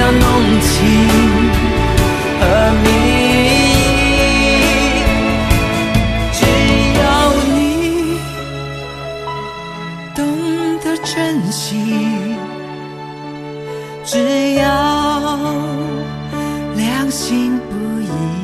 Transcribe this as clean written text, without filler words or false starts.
要浓情和蜜意，只要你懂得珍惜，只要良心不移。